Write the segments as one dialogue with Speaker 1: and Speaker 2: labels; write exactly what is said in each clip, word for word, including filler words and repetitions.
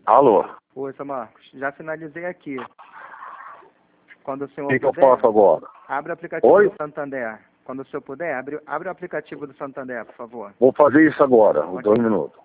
Speaker 1: Alô?
Speaker 2: Oi, seu Marcos. Já finalizei aqui. Quando o senhor
Speaker 1: O que, que eu
Speaker 2: puder,
Speaker 1: faço agora?
Speaker 2: abre o aplicativo
Speaker 1: Oi?
Speaker 2: do Santander. Quando o senhor puder, abre, abre o aplicativo do Santander, por favor.
Speaker 1: Vou fazer isso agora, uns
Speaker 2: Ok.
Speaker 1: dois minutos.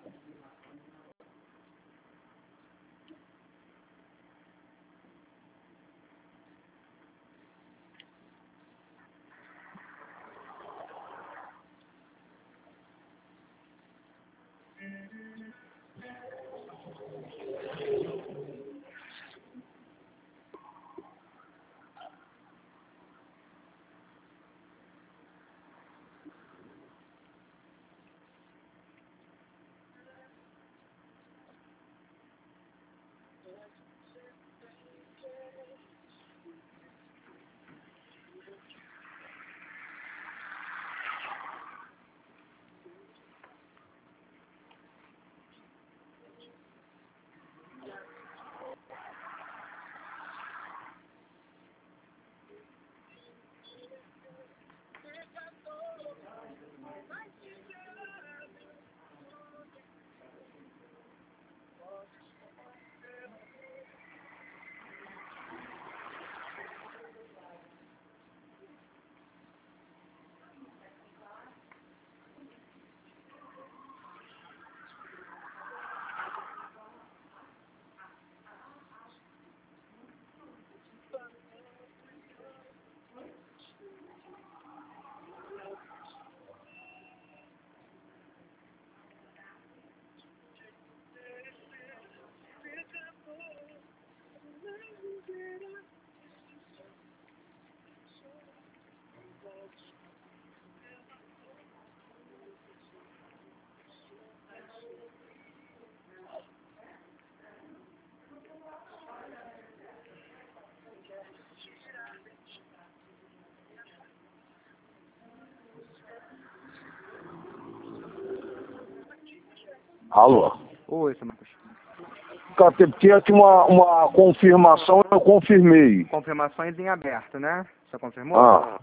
Speaker 1: Alô?
Speaker 2: Oi, seu Marcos.
Speaker 1: Cara, tinha aqui uma, uma confirmação, eu confirmei.
Speaker 2: Confirmações em aberto, né? Você confirmou?
Speaker 1: Ah.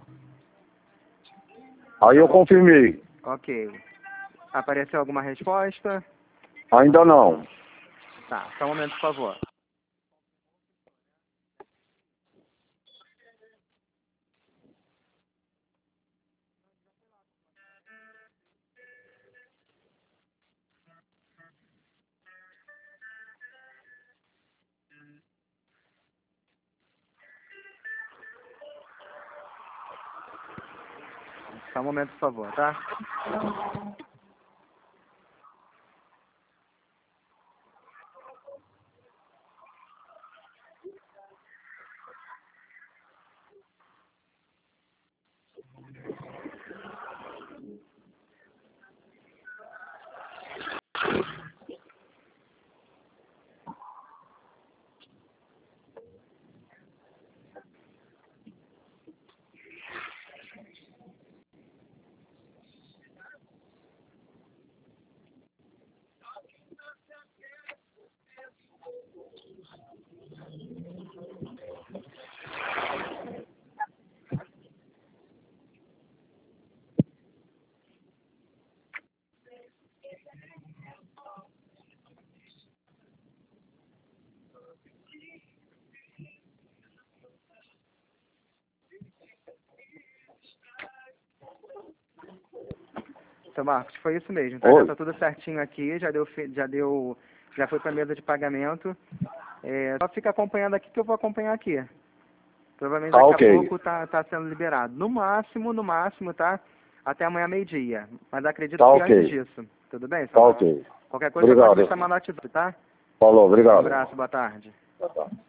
Speaker 1: Aí eu confirmei.
Speaker 2: Ok. Apareceu alguma resposta?
Speaker 1: Ainda não.
Speaker 2: Tá, só um momento, por favor. Só um momento, por favor, tá? Seu Marcos, foi isso mesmo, tá?
Speaker 1: Oi.
Speaker 2: Já tá tudo certinho aqui, já deu, fe- já deu, já foi pra mesa de pagamento. É, só fica acompanhando aqui que eu vou acompanhar aqui. Provavelmente
Speaker 1: Tá
Speaker 2: daqui
Speaker 1: ok.
Speaker 2: a pouco tá, tá sendo liberado. No máximo, no máximo, tá? Até amanhã meio-dia. Mas acredito
Speaker 1: Tá
Speaker 2: que
Speaker 1: ok.
Speaker 2: antes disso. Tudo bem, seu
Speaker 1: Tá
Speaker 2: Marcos?
Speaker 1: ok.
Speaker 2: Qualquer coisa pode me
Speaker 1: Obrigado.
Speaker 2: chamar no WhatsApp, tá?
Speaker 1: Falou,
Speaker 2: Um
Speaker 1: obrigado.
Speaker 2: abraço, boa tarde.
Speaker 1: Tá, tá.